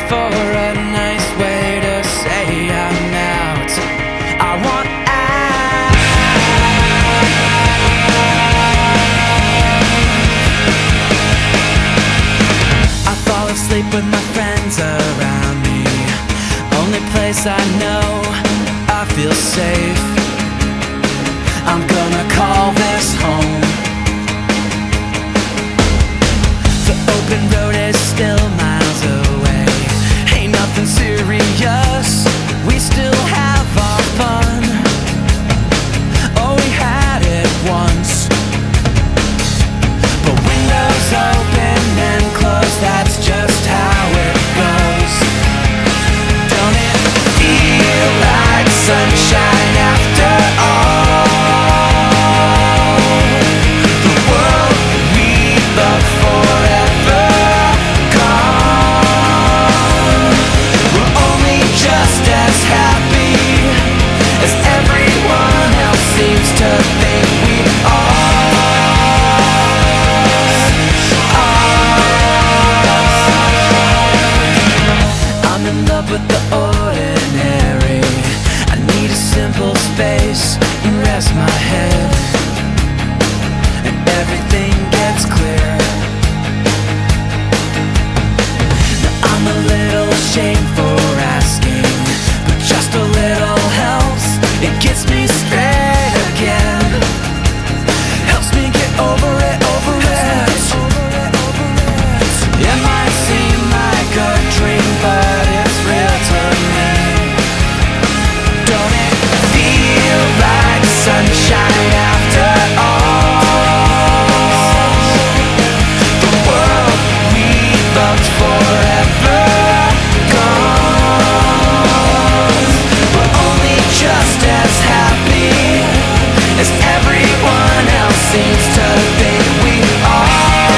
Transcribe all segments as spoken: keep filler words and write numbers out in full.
for a nice way to say I'm out. I want out. I fall asleep with my friends around me. Only place I know I feel safe. I'm gonna call this home. The open road is still miles away. Ain't nothing serious, we still have our fun. Oh, we had it once. But windows open and close, that's just how it goes. Don't it feel like sunshine after all? The world we love forever gone. We're only just as happy as everyone else seems to think we are. I'm in love with the ordinary. I need a simple space and rest my head, and everything gets clear. Now I'm a little ashamed for asking, but just a little helps. It gets me straight again. Helps me get over it, over it. It might seem like a dream, but it's real to me. Don't it feel like sunshine after all? The world we loved forever gone. We're only just as happy as everyone else seems to think we are.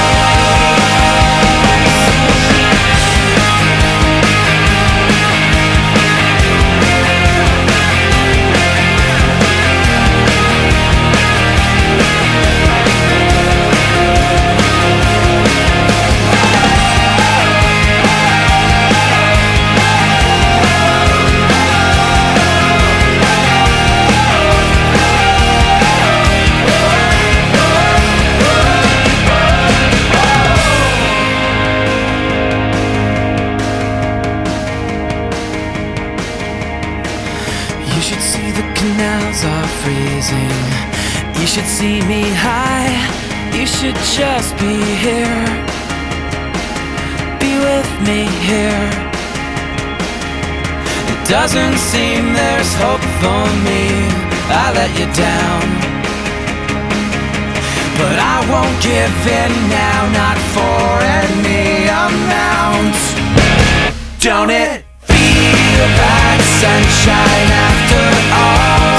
You should see the canals are freezing. You should see me high. You should just be here. Be with me here. It doesn't seem there's hope for me. I let you down, but I won't give in now, not for any amount. Don't it feel like sunshine after all?